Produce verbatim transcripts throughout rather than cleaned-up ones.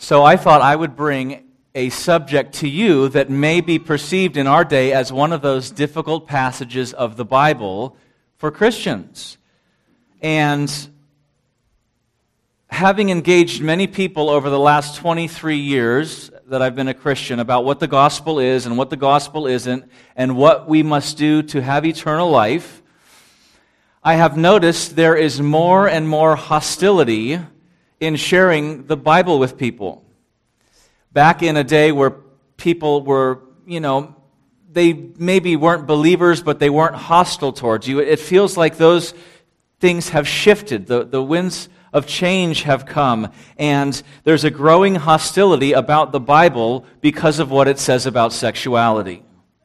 So I thought I would bring a subject to you that may be perceived in our day as one of those difficult passages of the Bible for Christians. And having engaged many people over the last twenty-three years that I've been a Christian about what the gospel is and what the gospel isn't and what we must do to have eternal life, I have noticed there is more and more hostility in sharing the Bible with people. Back in a day where people were, you know, they maybe weren't believers, but they weren't hostile towards you. It feels like those things have shifted. The, the winds of change have come, and there's a growing hostility about the Bible because of what it says about sexuality.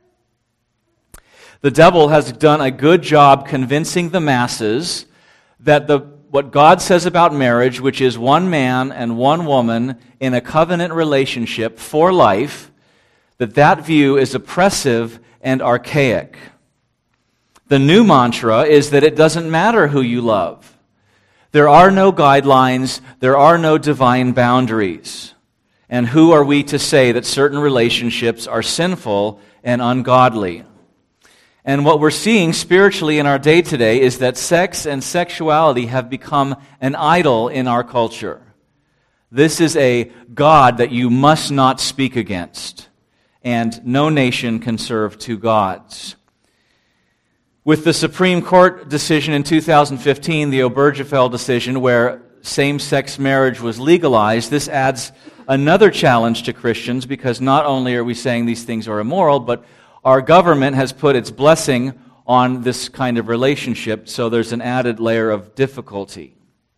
The devil has done a good job convincing the masses that the what God says about marriage, which is one man and one woman in a covenant relationship for life, that that view is oppressive and archaic. The new mantra is that it doesn't matter who you love. There are no guidelines, there are no divine boundaries. And who are we to say that certain relationships are sinful and ungodly? And what we're seeing spiritually in our day today is that sex and sexuality have become an idol in our culture. This is a God that you must not speak against, and no nation can serve two gods. With the Supreme Court decision in two thousand fifteen, the Obergefell decision, where same-sex marriage was legalized, this adds another challenge to Christians, because not only are we saying these things are immoral, but our government has put its blessing on this kind of relationship, so there's an added layer of difficulty.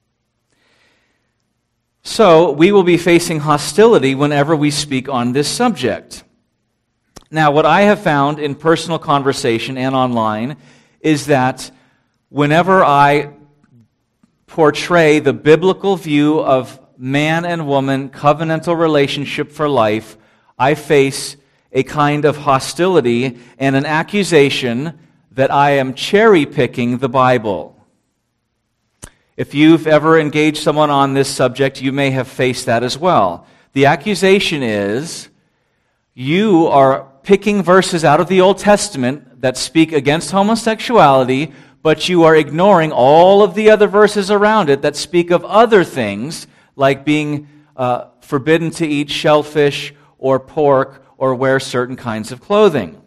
So, we will be facing hostility whenever we speak on this subject. Now, what I have found in personal conversation and online is that whenever I portray the biblical view of man and woman covenantal relationship for life, I face a kind of hostility and an accusation that I am cherry-picking the Bible. If you've ever engaged someone on this subject, you may have faced that as well. The accusation is, you are picking verses out of the Old Testament that speak against homosexuality, but you are ignoring all of the other verses around it that speak of other things, like being uh, forbidden to eat shellfish or pork or wear certain kinds of clothing.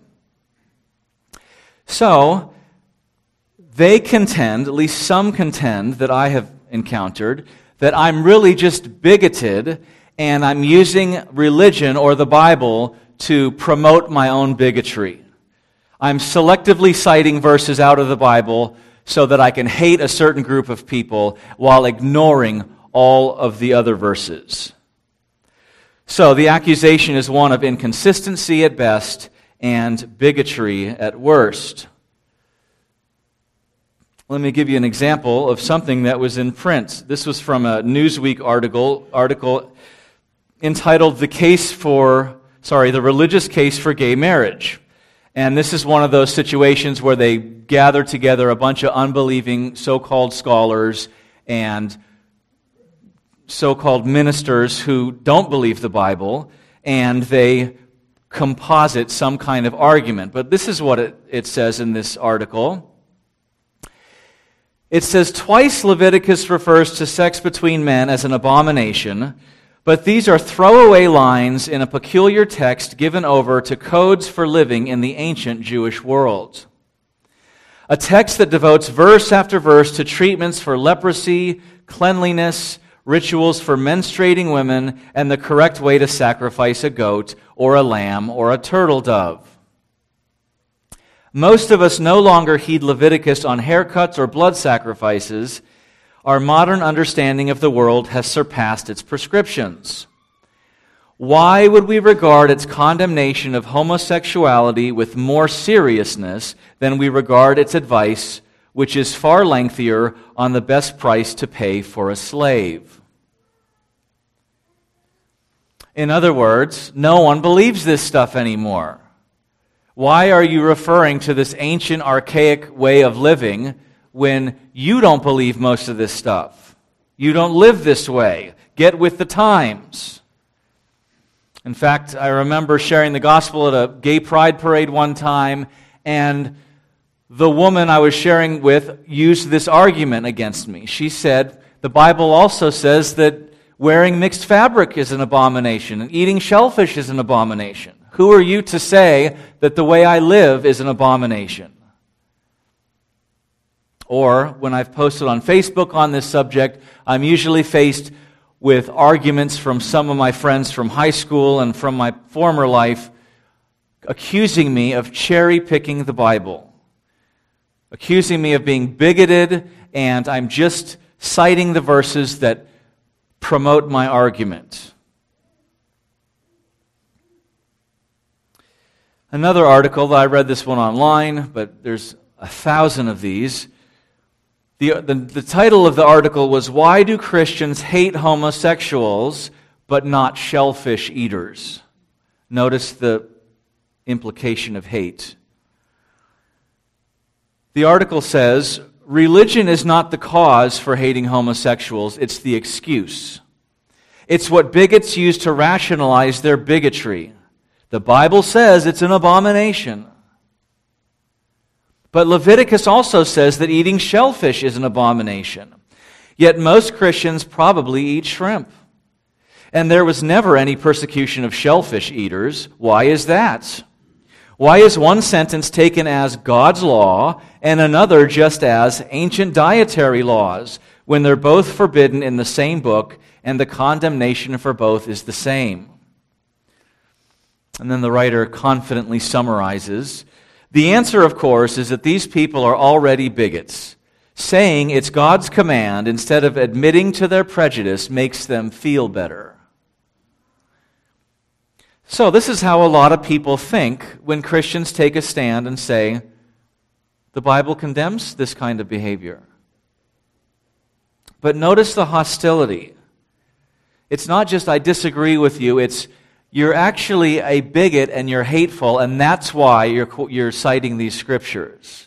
So, they contend, at least some contend that I have encountered, that I'm really just bigoted and I'm using religion or the Bible to promote my own bigotry. I'm selectively citing verses out of the Bible so that I can hate a certain group of people while ignoring all of the other verses. So the accusation is one of inconsistency at best and bigotry at worst. Let me give you an example of something that was in print. This was from a Newsweek article, article entitled "The Case for, sorry, the Religious Case for Gay Marriage." And this is one of those situations where they gather together a bunch of unbelieving so-called scholars and so-called ministers who don't believe the Bible, and they composite some kind of argument. But this is what it, it says in this article. It says, twice Leviticus refers to sex between men as an abomination, but these are throwaway lines in a peculiar text given over to codes for living in the ancient Jewish world. A text that devotes verse after verse to treatments for leprosy, cleanliness, rituals for menstruating women, and the correct way to sacrifice a goat or a lamb or a turtle dove. Most of us no longer heed Leviticus on haircuts or blood sacrifices. Our modern understanding of the world has surpassed its prescriptions. Why would we regard its condemnation of homosexuality with more seriousness than we regard its advice, which is far lengthier, on the best price to pay for a slave? In other words, no one believes this stuff anymore. Why are you referring to this ancient, archaic way of living when you don't believe most of this stuff? You don't live this way. Get with the times. In fact, I remember sharing the gospel at a gay pride parade one time, and the woman I was sharing with used this argument against me. She said, the Bible also says that wearing mixed fabric is an abomination, and eating shellfish is an abomination. Who are you to say that the way I live is an abomination? Or, when I've posted on Facebook on this subject, I'm usually faced with arguments from some of my friends from high school and from my former life accusing me of cherry-picking the Bible, accusing me of being bigoted, and I'm just citing the verses that promote my argument. Another article, that I read this one online, but there's a thousand of these. The, the, the title of the article was, "Why Do Christians Hate Homosexuals But Not Shellfish Eaters?" Notice the implication of hate. The article says, religion is not the cause for hating homosexuals, it's the excuse. It's what bigots use to rationalize their bigotry. The Bible says it's an abomination. But Leviticus also says that eating shellfish is an abomination. Yet most Christians probably eat shrimp. And there was never any persecution of shellfish eaters. Why is that? Why is one sentence taken as God's law and another just as ancient dietary laws when they're both forbidden in the same book and the condemnation for both is the same? And then the writer confidently summarizes, the answer, of course, is that these people are already bigots. Saying it's God's command instead of admitting to their prejudice makes them feel better. So this is how a lot of people think when Christians take a stand and say, the Bible condemns this kind of behavior. But notice the hostility. It's not just I disagree with you, it's you're actually a bigot and you're hateful, and that's why you're, you're citing these scriptures.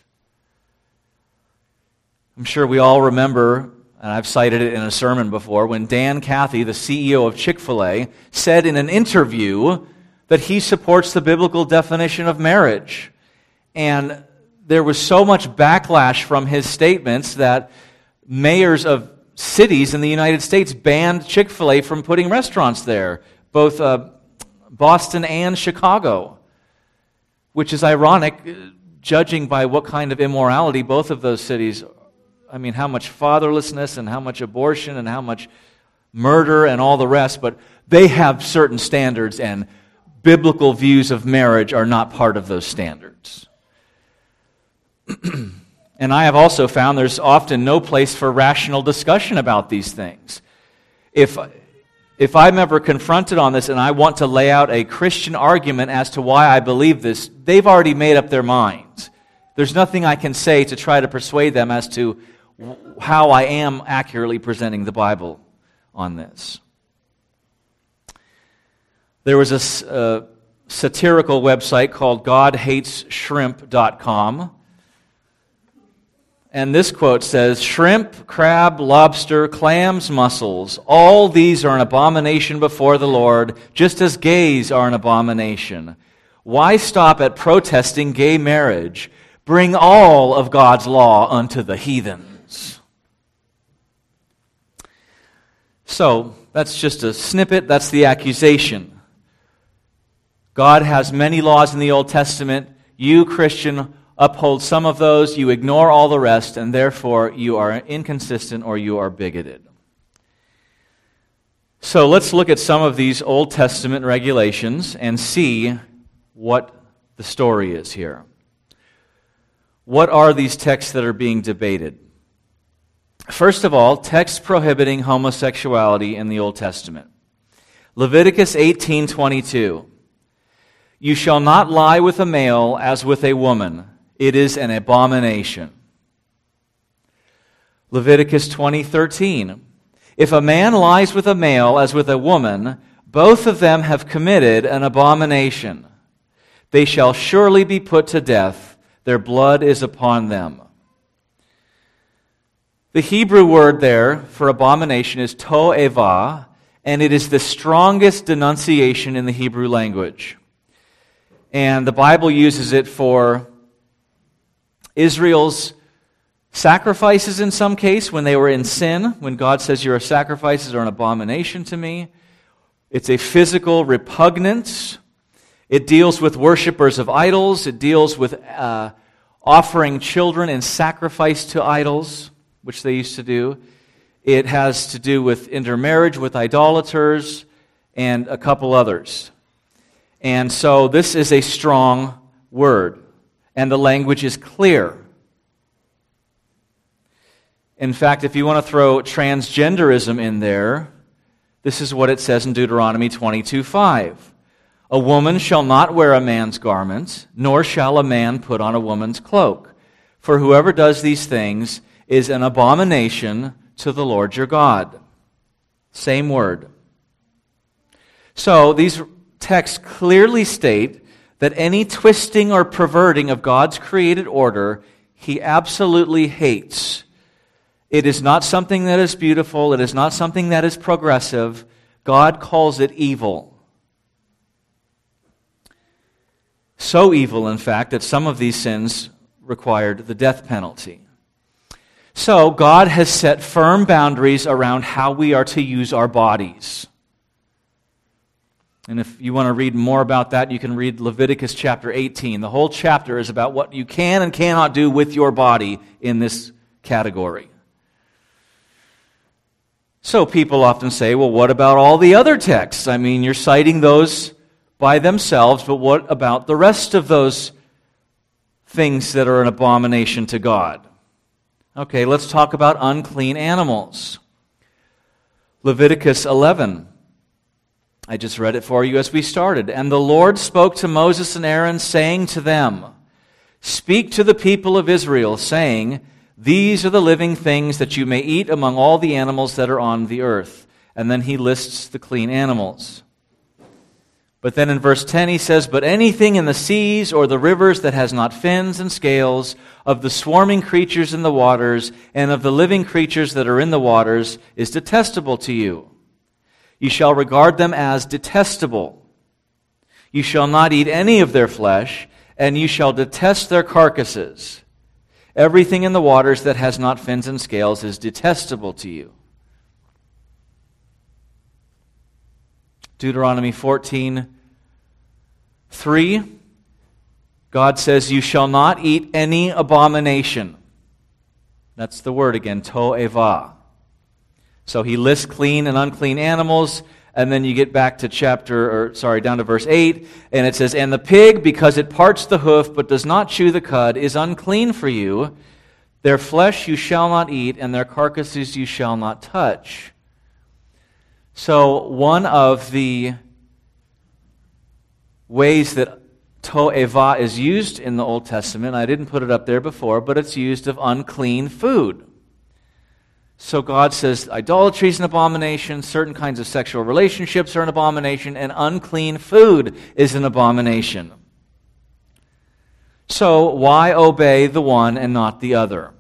I'm sure we all remember, and I've cited it in a sermon before, when Dan Cathy, the C E O of Chick-fil-A, said in an interview that he supports the biblical definition of marriage. And there was so much backlash from his statements that mayors of cities in the United States banned Chick-fil-A from putting restaurants there, both uh, Boston and Chicago, which is ironic, judging by what kind of immorality both of those cities, I mean, how much fatherlessness and how much abortion and how much murder and all the rest, but they have certain standards, and biblical views of marriage are not part of those standards. And I have also found there's often no place for rational discussion about these things. If If I'm ever confronted on this and I want to lay out a Christian argument as to why I believe this, they've already made up their minds. There's nothing I can say to try to persuade them as to how I am accurately presenting the Bible on this. There was a uh, satirical website called god hates shrimp dot com. And this quote says, shrimp, crab, lobster, clams, mussels, all these are an abomination before the Lord, just as gays are an abomination. Why stop at protesting gay marriage? Bring all of God's law unto the heathens. So, that's just a snippet, that's the accusation. God has many laws in the Old Testament. You, Christian, uphold some of those, you ignore all the rest, and therefore you are inconsistent or you are bigoted. So let's look at some of these Old Testament regulations and see what the story is here. What are these texts that are being debated? First of all, texts prohibiting homosexuality in the Old Testament. Leviticus eighteen twenty-two. You shall not lie with a male as with a woman. It is an abomination. Leviticus twenty thirteen. If a man lies with a male as with a woman, both of them have committed an abomination. They shall surely be put to death. Their blood is upon them. The Hebrew word there for abomination is to'evah, and it is the strongest denunciation in the Hebrew language. And the Bible uses it for Israel's sacrifices in some case when they were in sin, when God says your sacrifices are an abomination to me. It's a physical repugnance. It deals with worshipers of idols. It deals with uh, offering children in sacrifice to idols, which they used to do. It has to do with intermarriage with idolaters and a couple others. And so this is a strong word, and the language is clear. In fact, if you want to throw transgenderism in there, this is what it says in Deuteronomy twenty-two five. A woman shall not wear a man's garment, nor shall a man put on a woman's cloak. For whoever does these things is an abomination to the Lord your God. Same word. So these texts clearly state that any twisting or perverting of God's created order, he absolutely hates. It is not something that is beautiful. It is not something that is progressive. God calls it evil. So evil, in fact, that some of these sins required the death penalty. So God has set firm boundaries around how we are to use our bodies. And if you want to read more about that, you can read Leviticus chapter eighteen. The whole chapter is about what you can and cannot do with your body in this category. So people often say, well, what about all the other texts? I mean, you're citing those by themselves, but what about the rest of those things that are an abomination to God? Okay, let's talk about unclean animals. Leviticus eleven. I just read it for you as we started. And the Lord spoke to Moses and Aaron, saying to them, Speak to the people of Israel, saying, These are the living things that you may eat among all the animals that are on the earth. And then he lists the clean animals. But then in verse ten he says, But anything in the seas or the rivers that has not fins and scales, of the swarming creatures in the waters, and of the living creatures that are in the waters, is detestable to you. You shall regard them as detestable. You shall not eat any of their flesh, and you shall detest their carcasses. Everything in the waters that has not fins and scales is detestable to you. Deuteronomy fourteen three, God says, You shall not eat any abomination. That's the word again, to'evah. So he lists clean and unclean animals, and then you get back to chapter, or sorry, down to verse eight, and it says, And the pig, because it parts the hoof, but does not chew the cud, is unclean for you. Their flesh you shall not eat, and their carcasses you shall not touch. So one of the ways that to'evah is used in the Old Testament, I didn't put it up there before, but it's used of unclean food. So God says idolatry is an abomination, certain kinds of sexual relationships are an abomination, and unclean food is an abomination. So why obey the one and not the other?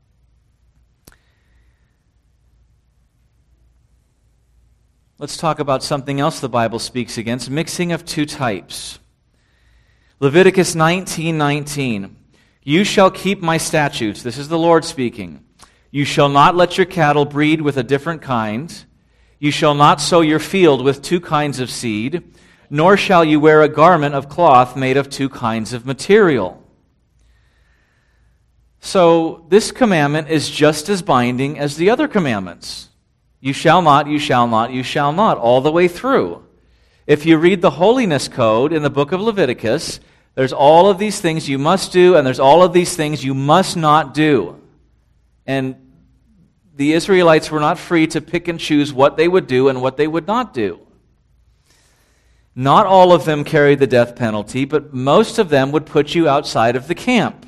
Let's talk about something else the Bible speaks against, mixing of two types. Leviticus nineteen nineteen. You shall keep my statutes. This is the Lord speaking. You shall not let your cattle breed with a different kind. You shall not sow your field with two kinds of seed, nor shall you wear a garment of cloth made of two kinds of material. So this commandment is just as binding as the other commandments. You shall not, you shall not, you shall not, all the way through. If you read the holiness code in the book of Leviticus, there's all of these things you must do, and there's all of these things you must not do. And the Israelites were not free to pick and choose what they would do and what they would not do. Not all of them carried the death penalty, but most of them would put you outside of the camp.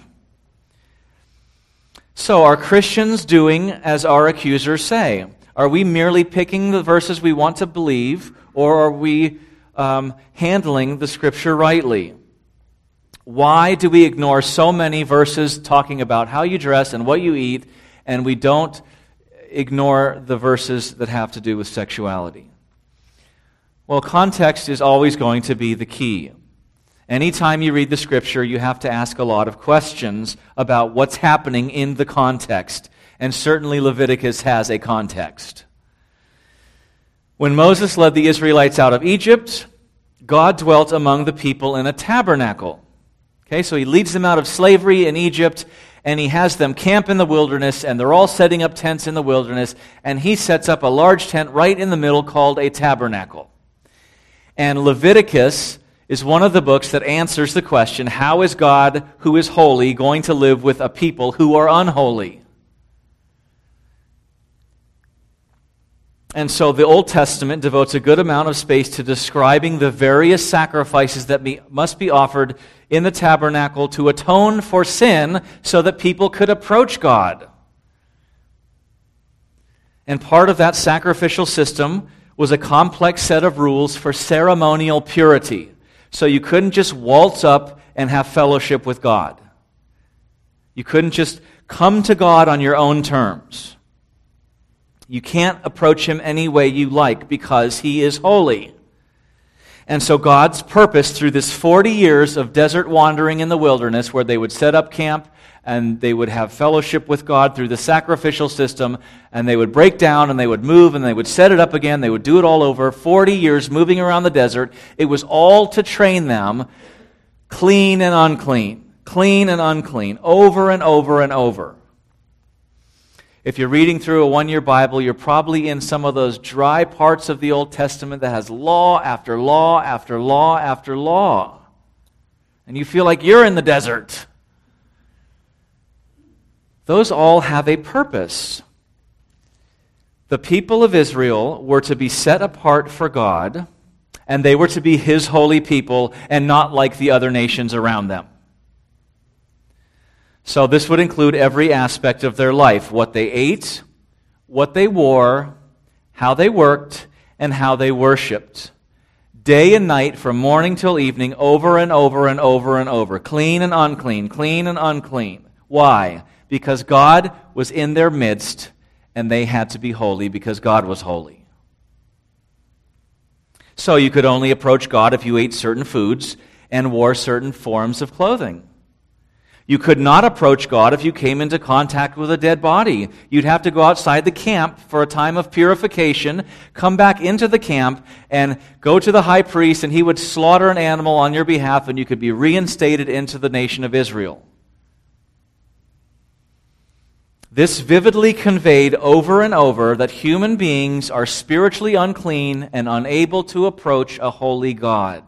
So are Christians doing as our accusers say? Are we merely picking the verses we want to believe, or are we um, handling the Scripture rightly? Why do we ignore so many verses talking about how you dress and what you eat, and we don't ignore the verses that have to do with sexuality? Well, context is always going to be the key. Anytime you read the Scripture, you have to ask a lot of questions about what's happening in the context. And certainly Leviticus has a context. When Moses led the Israelites out of Egypt, God dwelt among the people in a tabernacle. Okay, so he leads them out of slavery in Egypt, and he has them camp in the wilderness, and they're all setting up tents in the wilderness, and he sets up a large tent right in the middle called a tabernacle. And Leviticus is one of the books that answers the question, how is God, who is holy, going to live with a people who are unholy? And so the Old Testament devotes a good amount of space to describing the various sacrifices that be, must be offered in the tabernacle to atone for sin so that people could approach God. And part of that sacrificial system was a complex set of rules for ceremonial purity. So you couldn't just waltz up and have fellowship with God. You couldn't just come to God on your own terms. You can't approach him any way you like because he is holy. And so God's purpose through this forty years of desert wandering in the wilderness, where they would set up camp and they would have fellowship with God through the sacrificial system, and they would break down and they would move and they would set it up again, they would do it all over, forty years moving around the desert. It was all to train them clean and unclean, clean and unclean, over and over and over. If you're reading through a one-year Bible, you're probably in some of those dry parts of the Old Testament that has law after law after law after law. And you feel like you're in the desert. Those all have a purpose. The people of Israel were to be set apart for God, and they were to be his holy people and not like the other nations around them. So this would include every aspect of their life: what they ate, what they wore, how they worked, and how they worshiped. Day and night, from morning till evening, over and over and over and over. Clean and unclean, clean and unclean. Why? Because God was in their midst, and they had to be holy because God was holy. So you could only approach God if you ate certain foods and wore certain forms of clothing. You could not approach God if you came into contact with a dead body. You'd have to go outside the camp for a time of purification, come back into the camp, and go to the high priest, and he would slaughter an animal on your behalf, and you could be reinstated into the nation of Israel. This vividly conveyed over and over that human beings are spiritually unclean and unable to approach a holy God.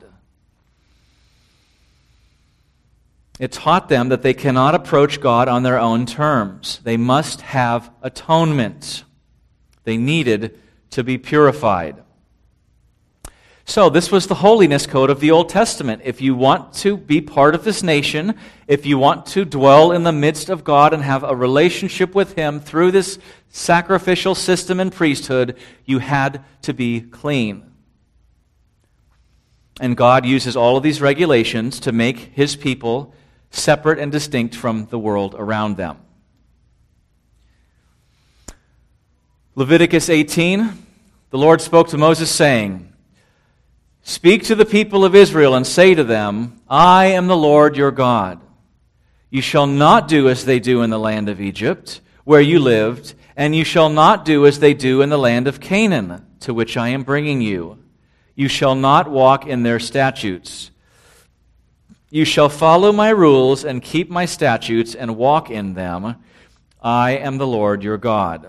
It taught them that they cannot approach God on their own terms. They must have atonement. They needed to be purified. So this was the holiness code of the Old Testament. If you want to be part of this nation, if you want to dwell in the midst of God and have a relationship with him through this sacrificial system and priesthood, you had to be clean. And God uses all of these regulations to make his people separate and distinct from the world around them. Leviticus eighteen, the Lord spoke to Moses, saying, "Speak to the people of Israel and say to them, I am the Lord your God. You shall not do as they do in the land of Egypt, where you lived, and you shall not do as they do in the land of Canaan, to which I am bringing you. You shall not walk in their statutes. You shall follow my rules and keep my statutes and walk in them. I am the Lord your God."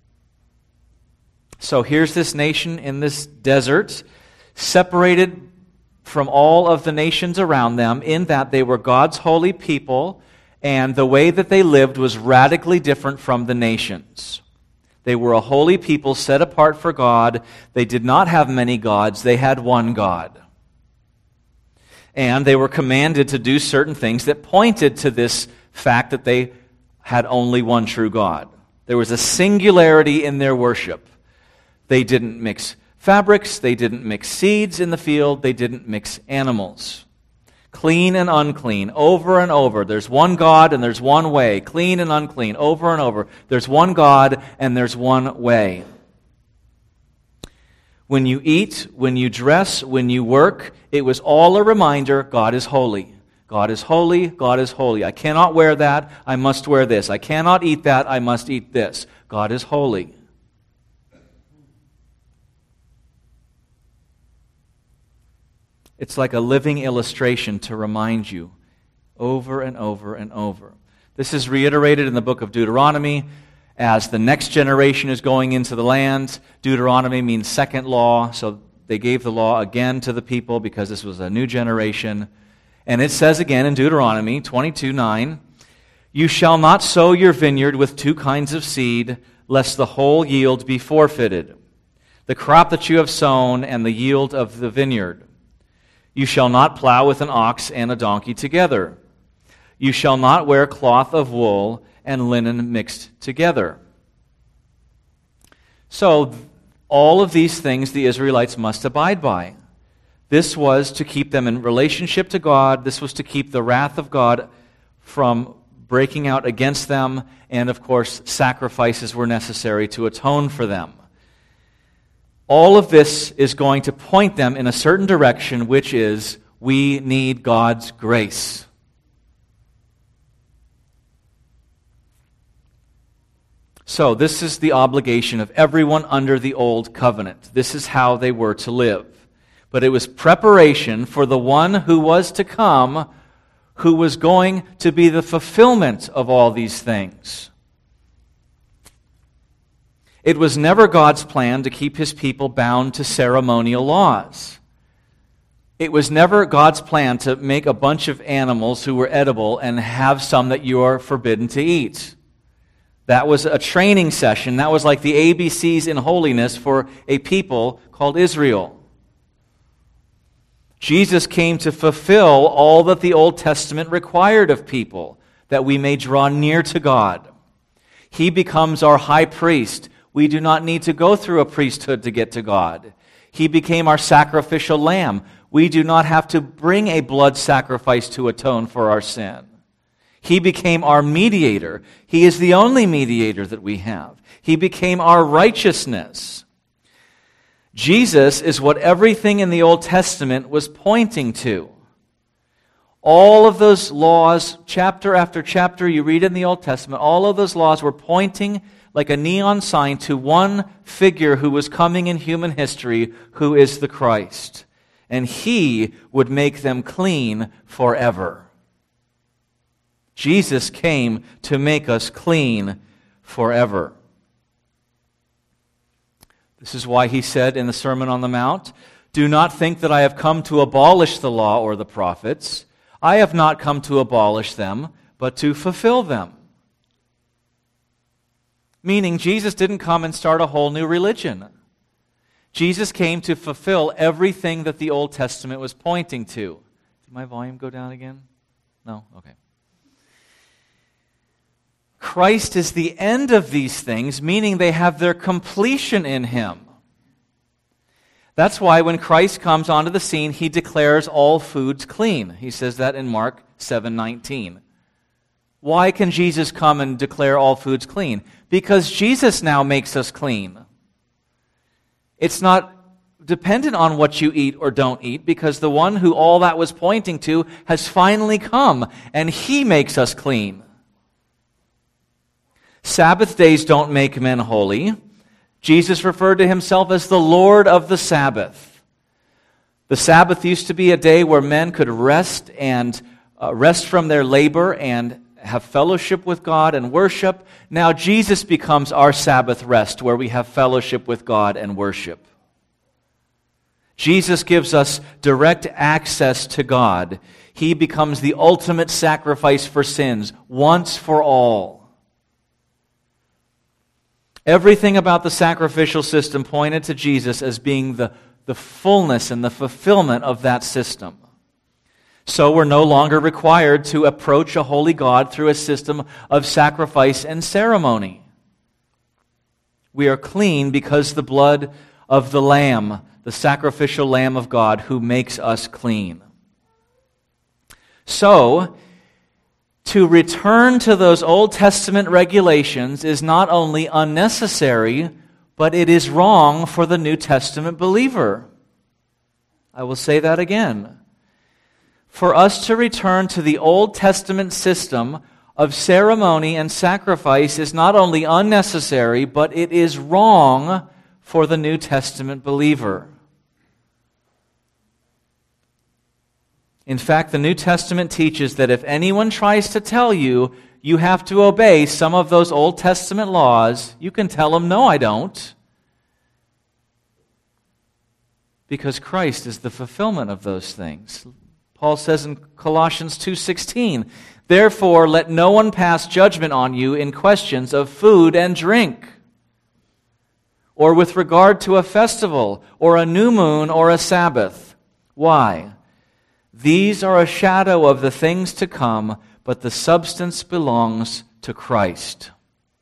So here's this nation in this desert, separated from all of the nations around them, in that they were God's holy people, and the way that they lived was radically different from the nations. They were a holy people set apart for God. They did not have many gods. They had one God. And they were commanded to do certain things that pointed to this fact that they had only one true God. There was a singularity in their worship. They didn't mix fabrics. They didn't mix seeds in the field. They didn't mix animals. Clean and unclean, over and over. There's one God and there's one way. Clean and unclean, over and over. There's one God and there's one way. When you eat, when you dress, when you work, it was all a reminder, God is holy. God is holy, God is holy. I cannot wear that, I must wear this. I cannot eat that, I must eat this. God is holy. It's like a living illustration to remind you over and over and over. This is reiterated in the book of Deuteronomy as the next generation is going into the land. Deuteronomy means second law, so they gave the law again to the people because this was a new generation. And it says again in Deuteronomy twenty-two nine, "You shall not sow your vineyard with two kinds of seed, lest the whole yield be forfeited, the crop that you have sown and the yield of the vineyard. You shall not plow with an ox and a donkey together. You shall not wear cloth of wool and linen mixed together." So, all of these things the Israelites must abide by. This was to keep them in relationship to God. This was to keep the wrath of God from breaking out against them. And, of course, sacrifices were necessary to atone for them. All of this is going to point them in a certain direction, which is, we need God's grace. So, this is the obligation of everyone under the old covenant. This is how they were to live. But it was preparation for the one who was to come, who was going to be the fulfillment of all these things. It was never God's plan to keep his people bound to ceremonial laws. It was never God's plan to make a bunch of animals who were edible and have some that you are forbidden to eat. That was a training session. That was like the A B Cs in holiness for a people called Israel. Jesus came to fulfill all that the Old Testament required of people, that we may draw near to God. He becomes our high priest. We do not need to go through a priesthood to get to God. He became our sacrificial lamb. We do not have to bring a blood sacrifice to atone for our sin. He became our mediator. He is the only mediator that we have. He became our righteousness. Jesus is what everything in the Old Testament was pointing to. All of those laws, chapter after chapter you read in the Old Testament, all of those laws were pointing like a neon sign to one figure who was coming in human history, who is the Christ. And he would make them clean forever. Jesus came to make us clean forever. This is why he said in the Sermon on the Mount, "Do not think that I have come to abolish the law or the prophets. I have not come to abolish them, but to fulfill them." Meaning, Jesus didn't come and start a whole new religion. Jesus came to fulfill everything that the Old Testament was pointing to. Did my volume go down again? No? Okay. Christ is the end of these things, meaning they have their completion in him. That's why when Christ comes onto the scene, he declares all foods clean. He says that in Mark seven nineteen. Why can Jesus come and declare all foods clean? Because Jesus now makes us clean. It's not dependent on what you eat or don't eat, because the one who all that was pointing to has finally come, and he makes us clean. Sabbath days don't make men holy. Jesus referred to himself as the Lord of the Sabbath. The Sabbath used to be a day where men could rest and uh, rest from their labor and have fellowship with God and worship. Now Jesus becomes our Sabbath rest, where we have fellowship with God and worship. Jesus gives us direct access to God. He becomes the ultimate sacrifice for sins, once for all. Everything about the sacrificial system pointed to Jesus as being the, the fullness and the fulfillment of that system. So we're no longer required to approach a holy God through a system of sacrifice and ceremony. We are clean because the blood of the Lamb, the sacrificial Lamb of God, who makes us clean. So, to return to those Old Testament regulations is not only unnecessary, but it is wrong for the New Testament believer. I will say that again. For us to return to the Old Testament system of ceremony and sacrifice is not only unnecessary, but it is wrong for the New Testament believer. In fact, the New Testament teaches that if anyone tries to tell you you have to obey some of those Old Testament laws, you can tell them, no, I don't. Because Christ is the fulfillment of those things. Paul says in Colossians two sixteen, therefore let no one pass judgment on you in questions of food and drink, or with regard to a festival, or a new moon, or a Sabbath. Why? These are a shadow of the things to come, but the substance belongs to Christ.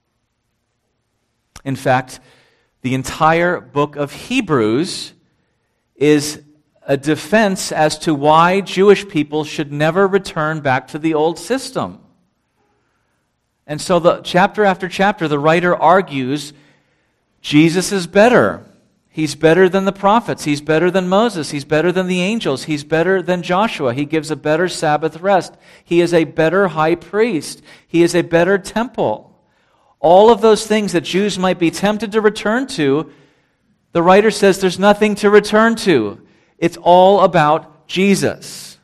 In fact, the entire book of Hebrews is a defense as to why Jewish people should never return back to the old system. And so the chapter after chapter, the writer argues Jesus is better. He's better than the prophets. He's better than Moses. He's better than the angels. He's better than Joshua. He gives a better Sabbath rest. He is a better high priest. He is a better temple. All of those things that Jews might be tempted to return to, the writer says there's nothing to return to. It's all about Jesus.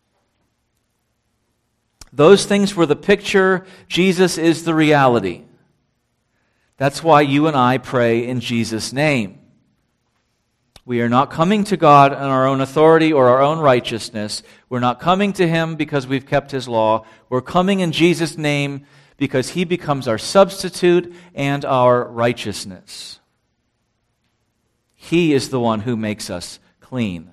Those things were the picture. Jesus is the reality. That's why you and I pray in Jesus' name. We are not coming to God on our own authority or our own righteousness. We're not coming to Him because we've kept His law. We're coming in Jesus' name because He becomes our substitute and our righteousness. He is the one who makes us clean.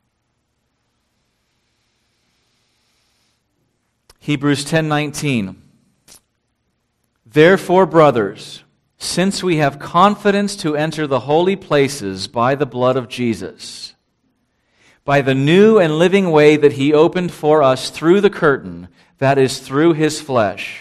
Hebrews ten nineteen. Therefore, brothers, since we have confidence to enter the holy places by the blood of Jesus, by the new and living way that He opened for us through the curtain, that is, through His flesh.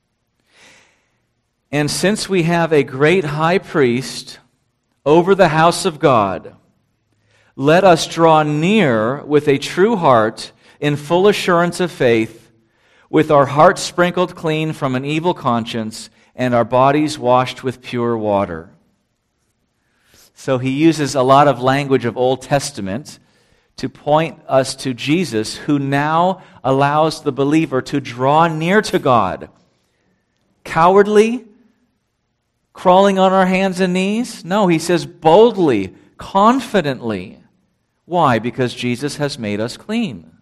And since we have a great high priest over the house of God, let us draw near with a true heart in full assurance of faith, with our hearts sprinkled clean from an evil conscience and our bodies washed with pure water. So he uses a lot of language of Old Testament to point us to Jesus, who now allows the believer to draw near to God. Cowardly? Crawling on our hands and knees? No, he says boldly, confidently. Why? Because Jesus has made us clean.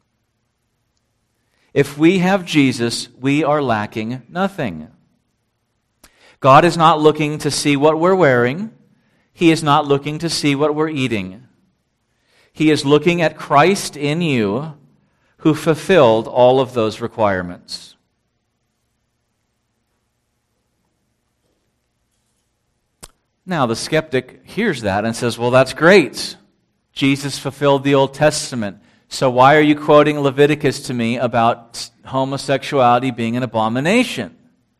If we have Jesus, we are lacking nothing. God is not looking to see what we're wearing. He is not looking to see what we're eating. He is looking at Christ in you, who fulfilled all of those requirements. Now, the skeptic hears that and says, well, that's great. Jesus fulfilled the Old Testament. So why are you quoting Leviticus to me about homosexuality being an abomination?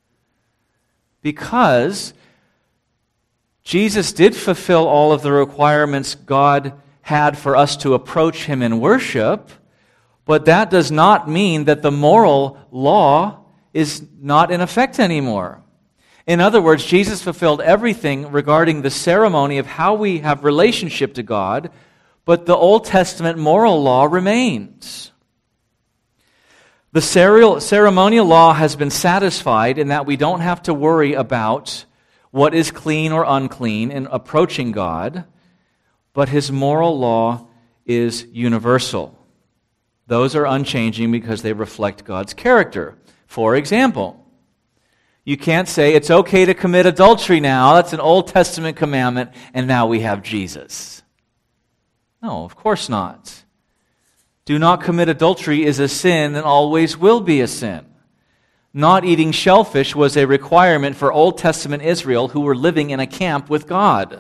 Because Jesus did fulfill all of the requirements God had for us to approach Him in worship, but that does not mean that the moral law is not in effect anymore. In other words, Jesus fulfilled everything regarding the ceremony of how we have relationship to God, but the Old Testament moral law remains. The ceremonial law has been satisfied in that we don't have to worry about what is clean or unclean in approaching God, but His moral law is universal. Those are unchanging because they reflect God's character. For example, you can't say it's okay to commit adultery now. That's an Old Testament commandment, and now we have Jesus. No, of course not. Do not commit adultery is a sin and always will be a sin. Not eating shellfish was a requirement for Old Testament Israel who were living in a camp with God.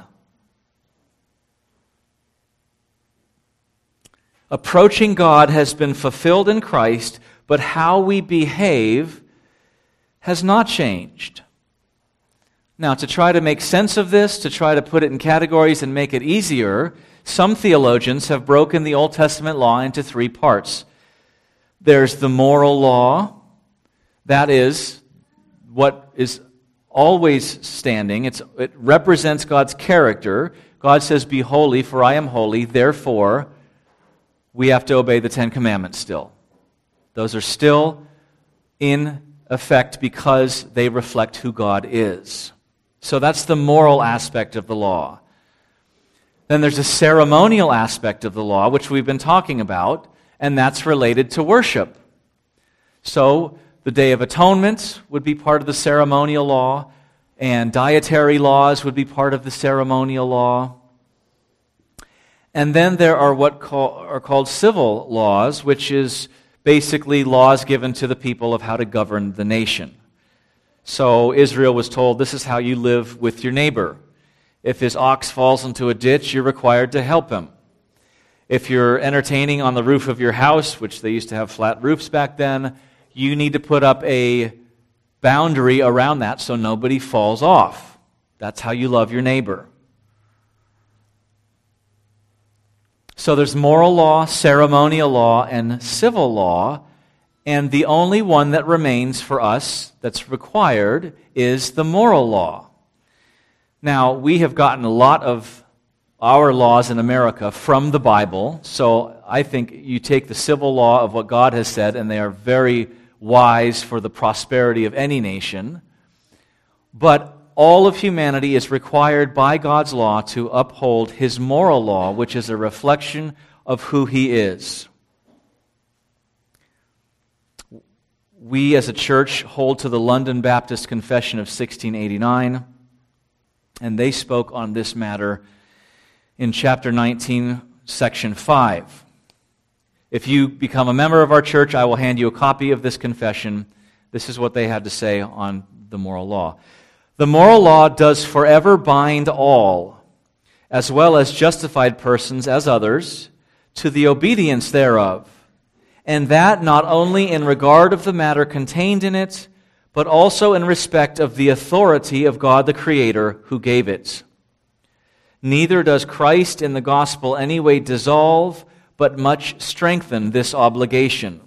Approaching God has been fulfilled in Christ, but how we behave has not changed. Now, to try to make sense of this, to try to put it in categories and make it easier, some theologians have broken the Old Testament law into three parts. There's the moral law. That is what is always standing. It's, it represents God's character. God says, "Be holy, for I am holy." Therefore, we have to obey the Ten Commandments still. Those are still in effect because they reflect who God is. So that's the moral aspect of the law. Then there's a ceremonial aspect of the law, which we've been talking about, and that's related to worship. So the Day of Atonement would be part of the ceremonial law, and dietary laws would be part of the ceremonial law. And then there are what call, are called civil laws, which is basically laws given to the people of how to govern the nation. So Israel was told, this is how you live with your neighbor. If his ox falls into a ditch, you're required to help him. If you're entertaining on the roof of your house, which they used to have flat roofs back then, you need to put up a boundary around that so nobody falls off. That's how you love your neighbor. So there's moral law, ceremonial law, and civil law, and the only one that remains for us that's required is the moral law. Now, we have gotten a lot of our laws in America from the Bible, so I think you take the civil law of what God has said, and they are very wise for the prosperity of any nation, but all of humanity is required by God's law to uphold His moral law, which is a reflection of who He is. We as a church hold to the London Baptist Confession of sixteen eighty-nine, and they spoke on this matter in chapter nineteen, section five. If you become a member of our church, I will hand you a copy of this confession. This is what they had to say on the moral law. The moral law does forever bind all, as well as justified persons as others, to the obedience thereof, and that not only in regard of the matter contained in it, but also in respect of the authority of God the Creator who gave it. Neither does Christ in the gospel any way dissolve, but much strengthen this obligation.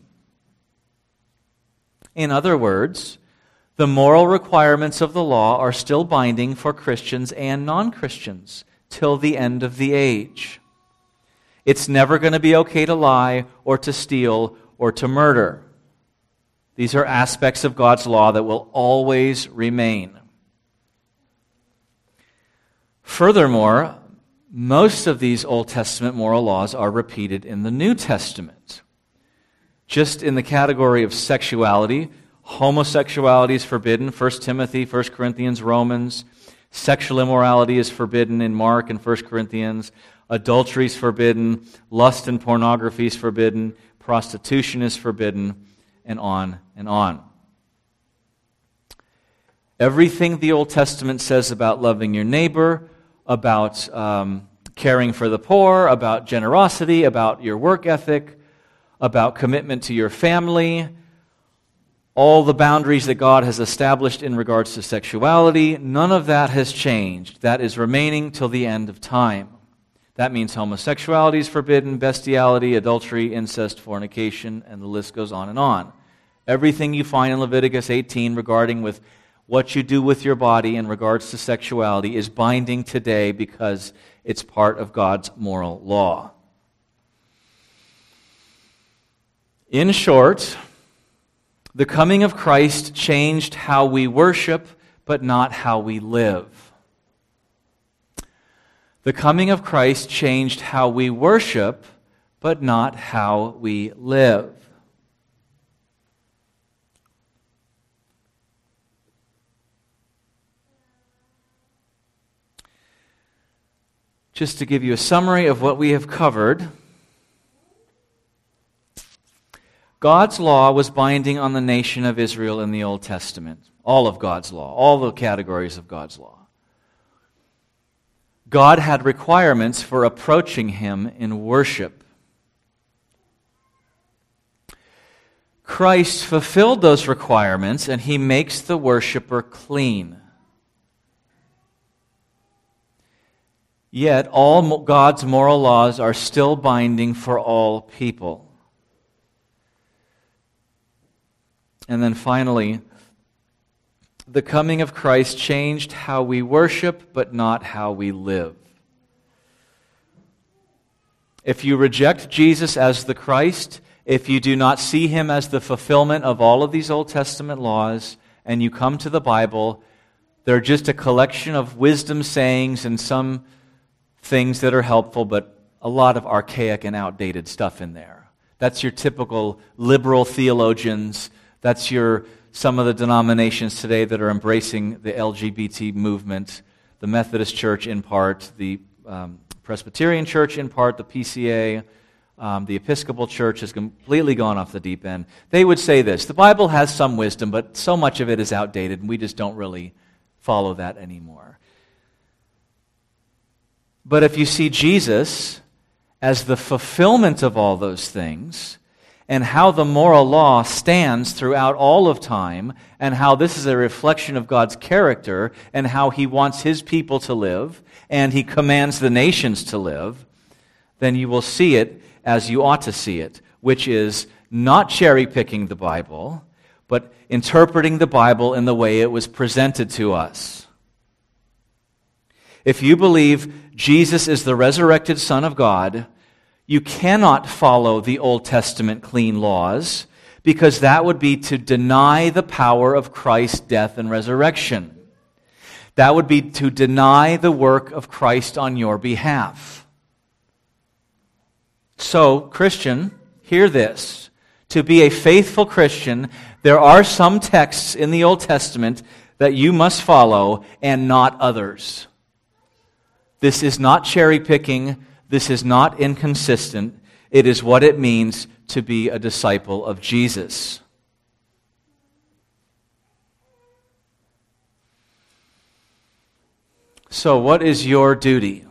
In other words, the moral requirements of the law are still binding for Christians and non-Christians till the end of the age. It's never going to be okay to lie or to steal or to murder. These are aspects of God's law that will always remain. Furthermore, most of these Old Testament moral laws are repeated in the New Testament. Just in the category of sexuality, homosexuality is forbidden, First Timothy, First Corinthians, Romans. Sexual immorality is forbidden in Mark and First Corinthians. Adultery is forbidden. Lust and pornography is forbidden. Prostitution is forbidden, and on and on. Everything the Old Testament says about loving your neighbor, about um, caring for the poor, about generosity, about your work ethic, about commitment to your family, all the boundaries that God has established in regards to sexuality, none of that has changed. That is remaining till the end of time. That means homosexuality is forbidden, bestiality, adultery, incest, fornication, and the list goes on and on. Everything you find in Leviticus eighteen regarding with what you do with your body in regards to sexuality is binding today because it's part of God's moral law. In short, the coming of Christ changed how we worship, but not how we live. The coming of Christ changed how we worship, but not how we live. Just to give you a summary of what we have covered, God's law was binding on the nation of Israel in the Old Testament. All of God's law, all the categories of God's law. God had requirements for approaching Him in worship. Christ fulfilled those requirements, and He makes the worshiper clean. Yet all God's moral laws are still binding for all people. And then finally, the coming of Christ changed how we worship, but not how we live. If you reject Jesus as the Christ, if you do not see him as the fulfillment of all of these Old Testament laws, and you come to the Bible, they're just a collection of wisdom sayings and some things that are helpful, but a lot of archaic and outdated stuff in there. That's your typical liberal theologians. That's your some of the denominations today that are embracing the L G B T movement, the Methodist Church in part, the um, Presbyterian Church in part, the P C A, um, the Episcopal Church has completely gone off the deep end. They would say this: the Bible has some wisdom, but so much of it is outdated, and we just don't really follow that anymore. But if you see Jesus as the fulfillment of all those things, and how the moral law stands throughout all of time, and how this is a reflection of God's character, and how he wants his people to live, and he commands the nations to live, then you will see it as you ought to see it, which is not cherry-picking the Bible, but interpreting the Bible in the way it was presented to us. If you believe Jesus is the resurrected Son of God, you cannot follow the Old Testament clean laws, because that would be to deny the power of Christ's death and resurrection. That would be to deny the work of Christ on your behalf. So, Christian, hear this. To be a faithful Christian, there are some texts in the Old Testament that you must follow and not others. This is not cherry-picking. This is not inconsistent. It is what it means to be a disciple of Jesus. So, what is your duty?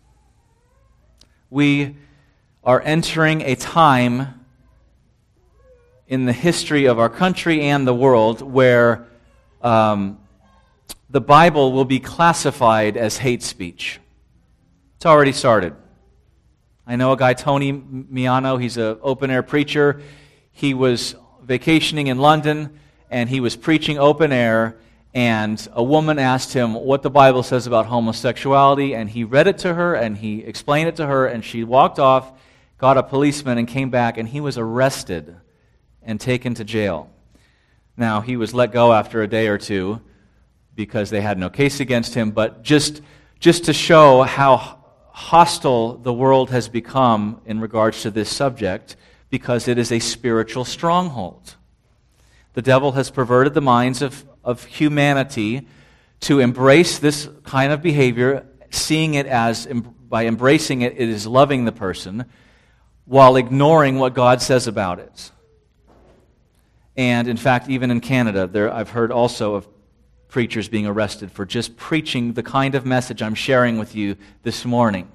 We are entering a time in the history of our country and the world where um, the Bible will be classified as hate speech. It's already started. I know a guy, Tony Miano, he's an open-air preacher. He was vacationing in London, and he was preaching open air, and a woman asked him what the Bible says about homosexuality, and he read it to her, and he explained it to her, and she walked off, got a policeman, and came back, and he was arrested and taken to jail. Now, he was let go after a day or two because they had no case against him, but just, just to show how hostile the world has become in regards to this subject, because it is a spiritual stronghold. The devil has perverted the minds of, of humanity to embrace this kind of behavior, seeing it as, by embracing it, it is loving the person, while ignoring what God says about it. And in fact, even in Canada, there I've heard also of preachers being arrested for just preaching the kind of message I'm sharing with you this morning.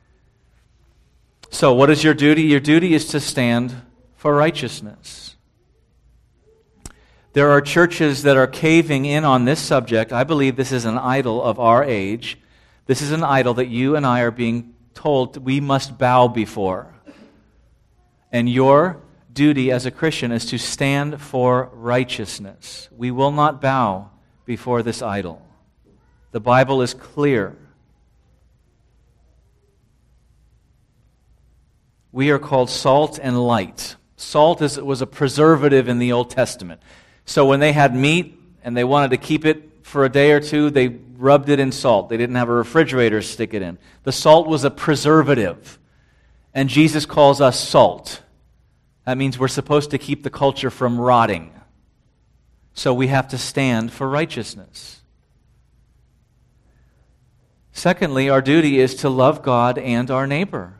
So what is your duty? Your duty is to stand for righteousness. There are churches that are caving in on this subject. I believe this is an idol of our age. This is an idol that you and I are being told we must bow before. And your duty as a Christian is to stand for righteousness. We will not bow before this idol. The Bible is clear. We are called salt and light. Salt is, was a preservative in the Old Testament. So when they had meat and they wanted to keep it for a day or two, they rubbed it in salt. They didn't have a refrigerator to stick it in. The salt was a preservative. And Jesus calls us salt. That means we're supposed to keep the culture from rotting. So we have to stand for righteousness. Secondly, our duty is to love God and our neighbor.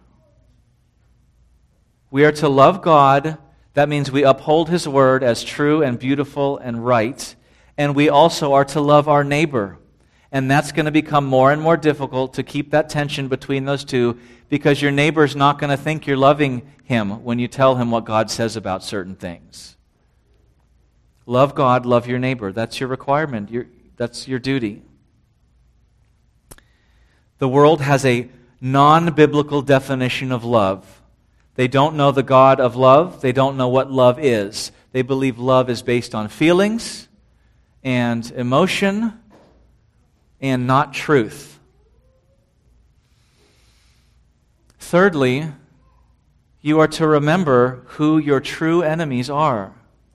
We are to love God. That means we uphold His word as true and beautiful and right. And we also are to love our neighbor. And that's going to become more and more difficult to keep that tension between those two, because your neighbor's not going to think you're loving him when you tell him what God says about certain things. Love God, love your neighbor. That's your requirement. Your, that's your duty. The world has a non-biblical definition of love. They don't know the God of love. They don't know what love is. They believe love is based on feelings and emotion and not truth. Thirdly, you are to remember who your true enemies are.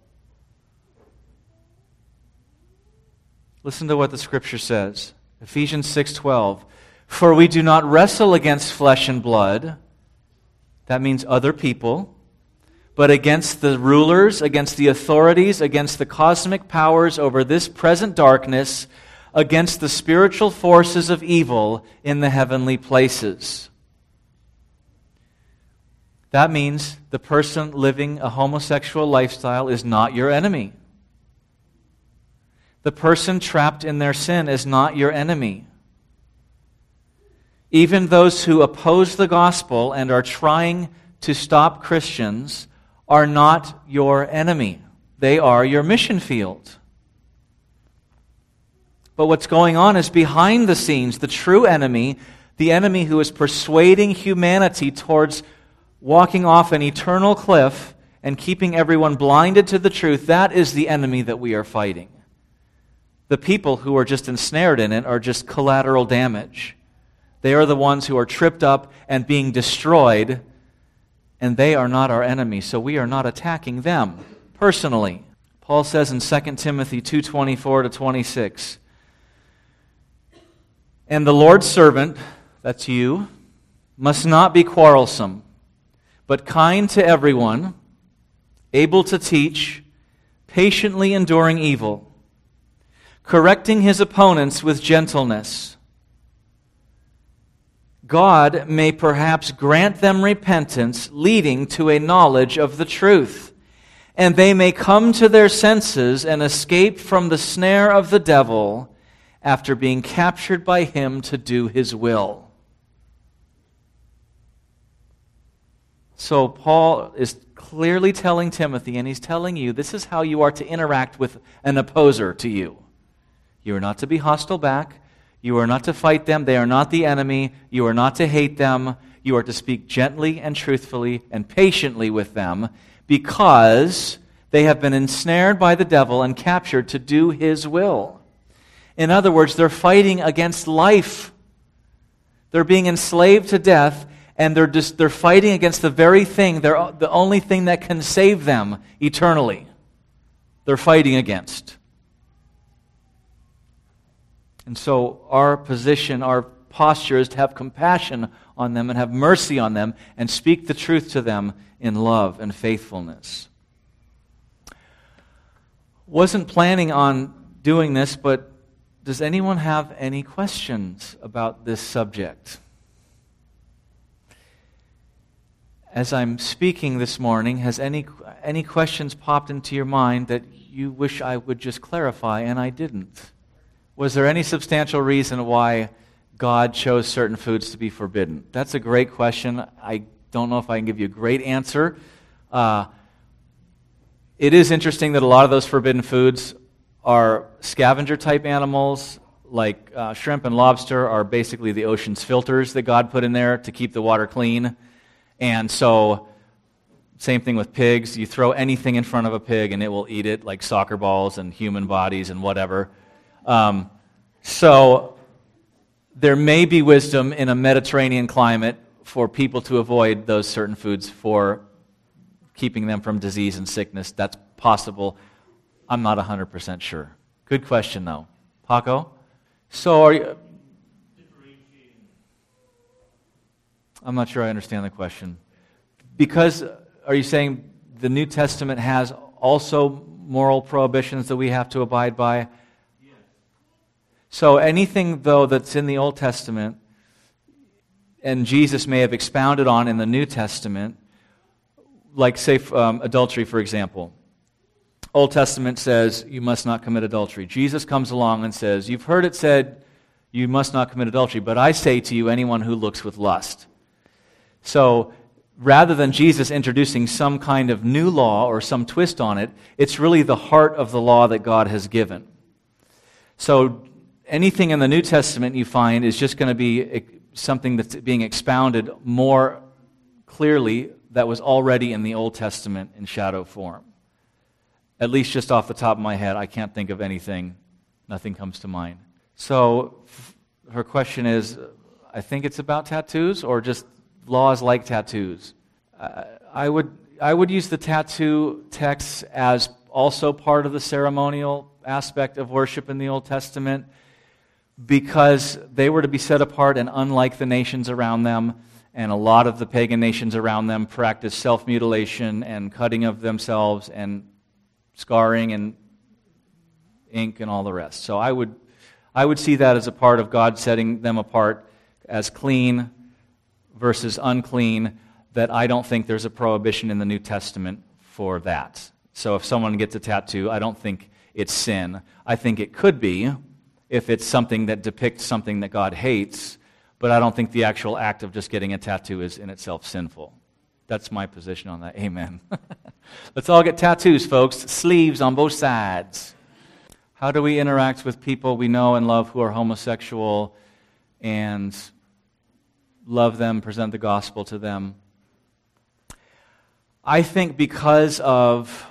Listen to what the Scripture says. Ephesians six twelve. For we do not wrestle against flesh and blood, that means other people, but against the rulers, against the authorities, against the cosmic powers over this present darkness, against the spiritual forces of evil in the heavenly places. That means the person living a homosexual lifestyle is not your enemy. The person trapped in their sin is not your enemy. Even those who oppose the gospel and are trying to stop Christians are not your enemy. They are your mission field. But what's going on is behind the scenes, the true enemy, the enemy who is persuading humanity towards walking off an eternal cliff and keeping everyone blinded to the truth, that is the enemy that we are fighting. The people who are just ensnared in it are just collateral damage. They are the ones who are tripped up and being destroyed, and they are not our enemy, so we are not attacking them personally. Paul says in Second Timothy two twenty-four to twenty-six, and the Lord's servant, that's you, must not be quarrelsome, but kind to everyone, able to teach, patiently enduring evil, correcting his opponents with gentleness. God may perhaps grant them repentance leading to a knowledge of the truth, and they may come to their senses and escape from the snare of the devil after being captured by him to do his will. So Paul is clearly telling Timothy, and he's telling you, this is how you are to interact with an opposer to you. You are not to be hostile back. You are not to fight them. They are not the enemy. You are not to hate them. You are to speak gently and truthfully and patiently with them because they have been ensnared by the devil and captured to do his will. In other words, they're fighting against life. They're being enslaved to death, and they're just, they're fighting against the very thing, they're the only thing that can save them eternally. They're fighting against. And so our position, our posture is to have compassion on them and have mercy on them and speak the truth to them in love and faithfulness. Wasn't planning on doing this, but does anyone have any questions about this subject? As I'm speaking this morning, has any any questions popped into your mind that you wish I would just clarify and I didn't? Was there any substantial reason why God chose certain foods to be forbidden? That's a great question. I don't know if I can give you a great answer. Uh, it is interesting that a lot of those forbidden foods are scavenger-type animals, like uh, shrimp and lobster are basically the ocean's filters that God put in there to keep the water clean. And so, same thing with pigs. You throw anything in front of a pig and it will eat it, like soccer balls and human bodies and whatever. Um, so there may be wisdom in a Mediterranean climate for people to avoid those certain foods for keeping them from disease and sickness. That's possible. I'm not one hundred percent sure. Good question, though. Paco? So are you... I'm not sure I understand the question. Because, are you saying the New Testament has also moral prohibitions that we have to abide by? So anything, though, that's in the Old Testament, and Jesus may have expounded on in the New Testament, like, say, um, adultery, for example. Old Testament says, you must not commit adultery. Jesus comes along and says, you've heard it said, you must not commit adultery, but I say to you, anyone who looks with lust. So, rather than Jesus introducing some kind of new law or some twist on it, it's really the heart of the law that God has given. So, anything in the New Testament you find is just going to be something that's being expounded more clearly that was already in the Old Testament in shadow form. At least just off the top of my head, I can't think of anything. Nothing comes to mind. So f- her question is, I think it's about tattoos or just laws like tattoos. Uh, I would I would use the tattoo texts as also part of the ceremonial aspect of worship in the Old Testament because they were to be set apart and unlike the nations around them, and a lot of the pagan nations around them practiced self-mutilation and cutting of themselves and scarring and ink and all the rest. So I would I would see that as a part of God setting them apart as clean versus unclean, that I don't think there's a prohibition in the New Testament for that. So if someone gets a tattoo, I don't think it's sin. I think it could be if it's something that depicts something that God hates, but I don't think the actual act of just getting a tattoo is in itself sinful. That's my position on that. Amen. Let's all get tattoos, folks. Sleeves on both sides. How do we interact with people we know and love who are homosexual and love them, present the gospel to them? I think because of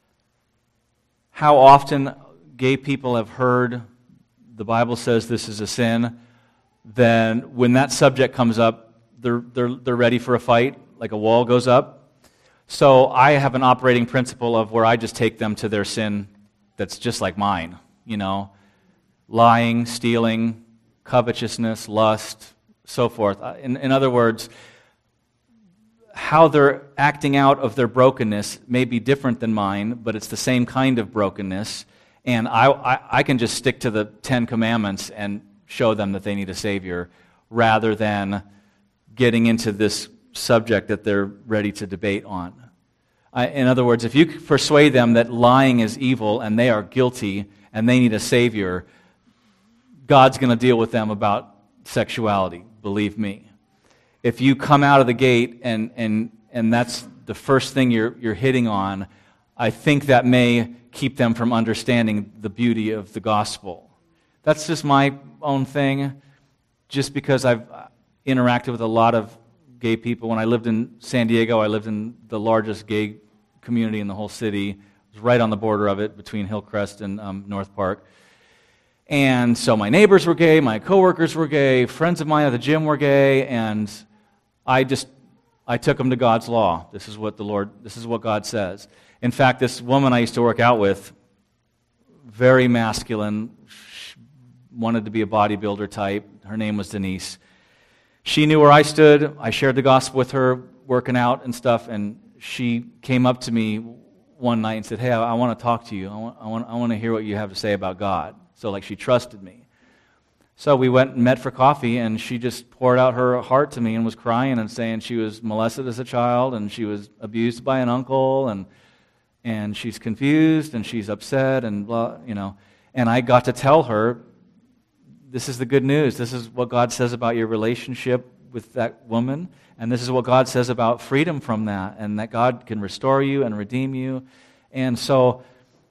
how often gay people have heard the Bible says this is a sin, then when that subject comes up, they're, they're, they're ready for a fight, like a wall goes up. So I have an operating principle of where I just take them to their sin that's just like mine, you know, lying, stealing, covetousness, lust, so forth. In, in other words, how they're acting out of their brokenness may be different than mine, but it's the same kind of brokenness. And I, I, I can just stick to the Ten Commandments and show them that they need a Savior rather than getting into this subject that they're ready to debate on. I, in other words, if you persuade them that lying is evil and they are guilty and they need a Savior, God's going to deal with them about sexuality, believe me. If you come out of the gate and and and that's the first thing you're you're hitting on, I think that may keep them from understanding the beauty of the gospel. That's just my own thing, just because I've interacted with a lot of gay people. When I lived in San Diego, I lived in the largest gay community in the whole city. It was right on the border of it, between Hillcrest and um, North Park. And so my neighbors were gay, my coworkers were gay, friends of mine at the gym were gay, and I just, I took them to God's law. This is what the Lord, this is what God says. In fact, this woman I used to work out with, very masculine, wanted to be a bodybuilder type. Her name was Denise. She knew where I stood. I shared the gospel with her, working out and stuff, and she came up to me one night and said, hey, I, I want to talk to you. I want, I, want, I want to hear what you have to say about God. So like she trusted me. So we went and met for coffee, and she just poured out her heart to me and was crying and saying she was molested as a child and she was abused by an uncle, and and she's confused and she's upset and blah, you know. And I got to tell her, this is the good news. This is what God says about your relationship with that woman, and this is what God says about freedom from that, and that God can restore you and redeem you. And so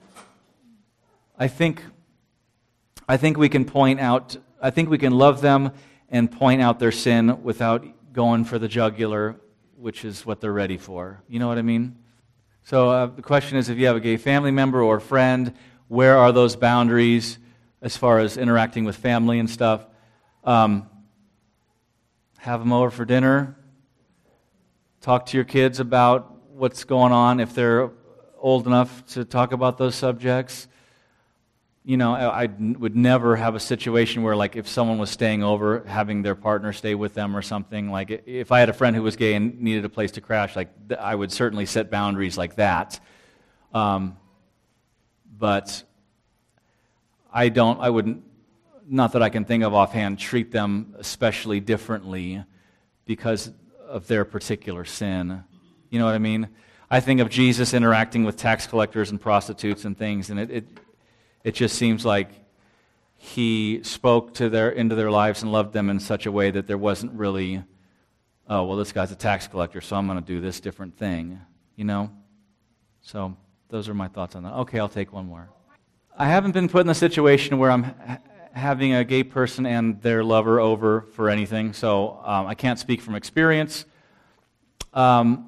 I think I think we can point out, I think we can love them and point out their sin without going for the jugular, which is what they're ready for. You know what I mean? So uh, the question is, if you have a gay family member or friend, where are those boundaries as far as interacting with family and stuff? Um, have them over for dinner. Talk to your kids about what's going on if they're old enough to talk about those subjects. You know, I, I would never have a situation where, like, if someone was staying over, having their partner stay with them or something. Like, if I had a friend who was gay and needed a place to crash, like, I would certainly set boundaries like that. Um, but I don't, I wouldn't, not that I can think of offhand, treat them especially differently because of their particular sin. You know what I mean? I think of Jesus interacting with tax collectors and prostitutes and things, and it, it It just seems like he spoke to their into their lives and loved them in such a way that there wasn't really, oh, well, this guy's a tax collector, so I'm going to do this different thing, you know? So those are my thoughts on that. Okay, I'll take one more. I haven't been put in a situation where I'm having a gay person and their lover over for anything, so um, I can't speak from experience. Um,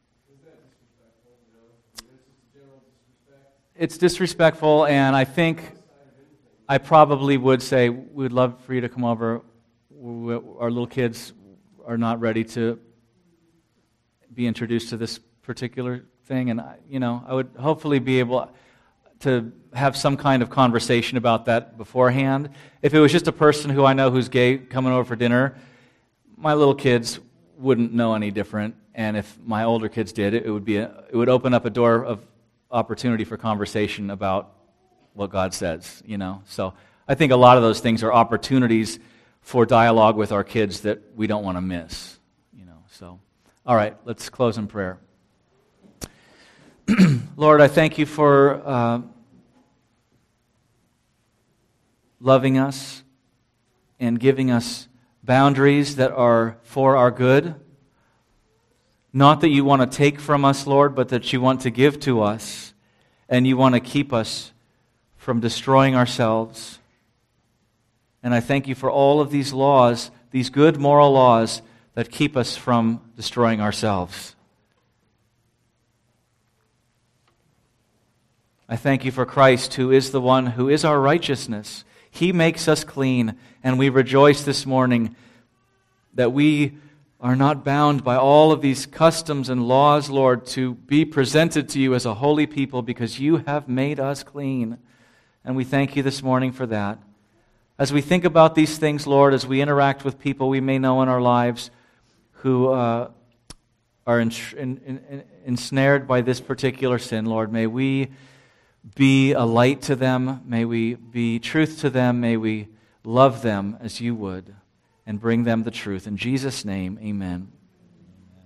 it's disrespectful, and I think I probably would say, we'd love for you to come over. Our little kids are not ready to be introduced to this particular thing, and I, you know, I would hopefully be able to have some kind of conversation about that beforehand. If it was just a person who I know who's gay coming over for dinner, my little kids wouldn't know any different, and if my older kids did, it would be a, it would open up a door of opportunity for conversation about what God says, you know. So I think a lot of those things are opportunities for dialogue with our kids that we don't want to miss, you know. So, all right, let's close in prayer. Lord, I thank you for uh, loving us and giving us boundaries that are for our good. Not that you want to take from us, Lord, but that you want to give to us, and you want to keep us from destroying ourselves. And I thank you for all of these laws, these good moral laws that keep us from destroying ourselves. I thank you for Christ, who is the one who is our righteousness. He makes us clean, and we rejoice this morning that we are not bound by all of these customs and laws, Lord, to be presented to you as a holy people because you have made us clean. And we thank you this morning for that. As we think about these things, Lord, as we interact with people we may know in our lives who uh, are in, in, in, ensnared by this particular sin, Lord, may we be a light to them. May we be truth to them. May we love them as you would and bring them the truth. In Jesus' name, amen.